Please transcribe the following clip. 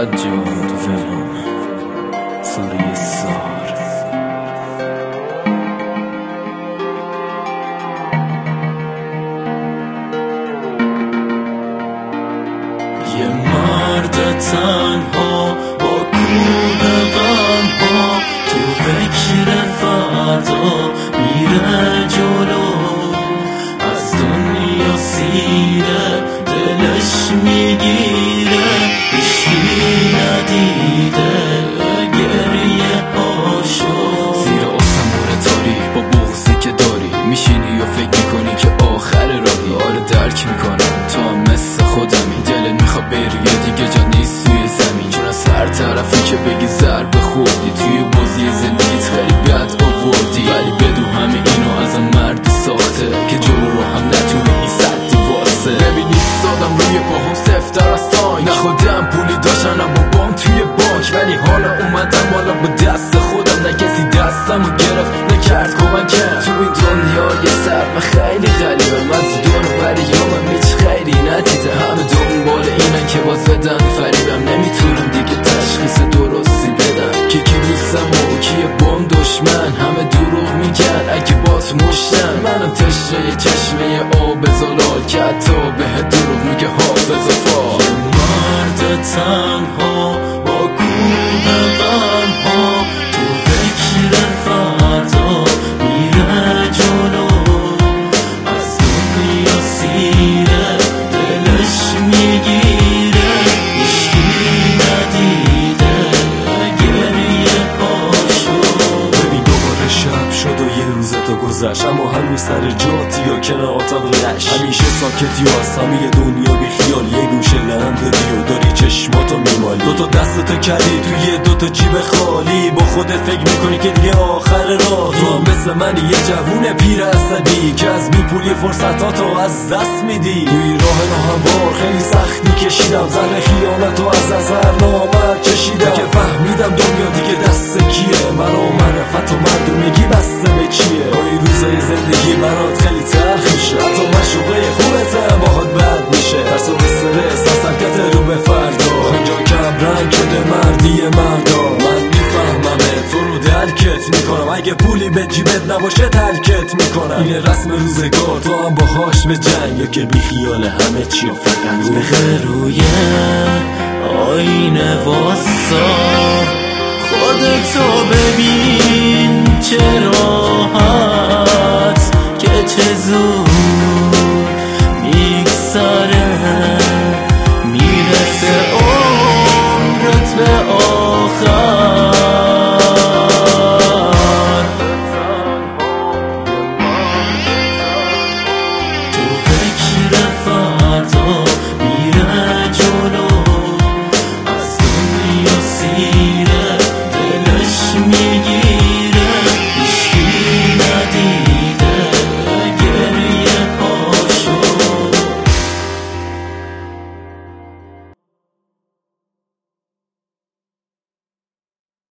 سجاد ولون ساری سار یه مرد تنها با کوه غم ها تو فکر فردا میره جلو، از دنیا سیره دلش میگیره، هیچی ندیده گریه هاشو. زیر آسمون تاریک با بغضی که داری میشینی و فکر میکنی که آخر راهی. آره درک میکنم تو هم مثل خودمی، دلت میخواد بری دیگه جا نیست توی زمین، چون از هر طرفی که بگی ضربه خوردی، توی بازی زندگیت خیلی بد آوردی. ولی بدو همه اینو از مردی ساخته که جلو رو هم نتونی این سدی واسه. ببینی سادم روی باهم سفتر از تانک، نه خودم پولی داشتن با بام توی بانک، ولی حالا اومدم بالا با دست خودم، نه کسی دستمو گرفت نکرد کمکم. تو این دنیای سرم خیلی غریبم، از دور وریامم هیچ خیری ندیده، همه دنبال اینن که باز بدن فریبم، نمیتونم دیگه تشخیص درستی بدم که کی دوستم و کیه بام دشمن. همه دروغ میگن اگه باز مشتن، منم تشنه چشمه آب زلال که حتی به دروغ میگه حافظ فال. مرد تنها با کوه غم ها تو فکر فردا میره جلو، از دنیا سیره دلش میگیره، هیچی ندیده گریه هاشو. ببین دوباره شب شد و یه روزتو گذشت، اما هنوز سر جاتی یا کنار اتاق لش، همیشه ساکتی و از همه دنیا بی خیال، یه گوشه لم دادی و داری چشماتو میمالی، دوتا دستتو کردی توی دوتا جیب خالی، با خودت فکر میکنی که دیگه آخر راه. تو هم مثل منی یه جوون پیر اسدی که از میپولی فرصتاتو از دست میدی. توی راه هموار خیلی سختی کشیدم، زر خیانتو از نظر نامرد کشیدم، که فهمیدم دنیا دیگه دست کیه، مرا معرفت و مردونگی بسته به چیه. این روزای زندگی برات خیلی تلخ میشه، حتی مشوقه خوبت باهات بد میشه، ترس و استرس از حرکت رو به فردا، اینجا کم رنگ شده مردی مردا. من میفهممه تو رو درکت میکنم، اگه پولی به جیبت نباشه ترکت میکنم، اینه رسم روزگار تو هم باهاش به جنگ، یا که بی خیال همه چی و فقط به روی آینه واسا خودتو ببین چرا